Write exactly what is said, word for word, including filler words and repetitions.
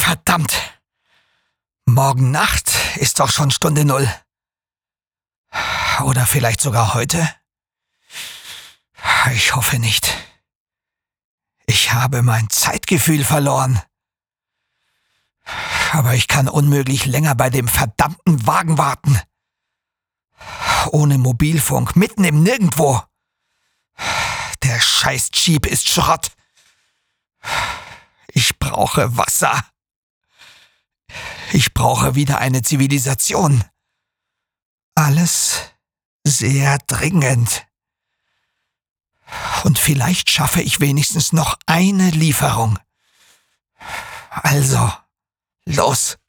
Verdammt! Morgen Nacht ist doch schon Stunde Null. Oder vielleicht sogar heute? Ich hoffe nicht. Ich habe mein Zeitgefühl verloren. Aber ich kann unmöglich länger bei dem verdammten Wagen warten. Ohne Mobilfunk, mitten im Nirgendwo. Der scheiß Jeep ist Schrott. Ich brauche Wasser. Ich brauche wieder eine Zivilisation. Alles sehr dringend. Und vielleicht schaffe ich wenigstens noch eine Lieferung. Also, los!